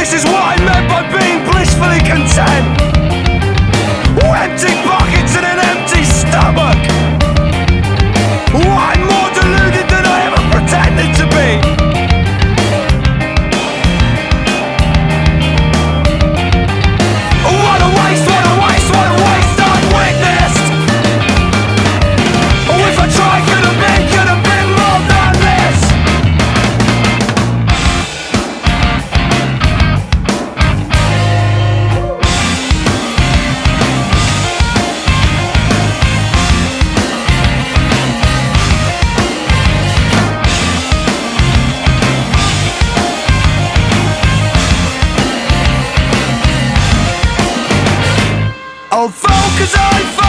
This is what I meant by being blissfully content. Empty pockets and an empty stomach. I'm more deluded than I ever pretended to be. What a waste, what a waste, what a waste I've witnessed. Oh, if I tried, could have been more than this. I'll focus on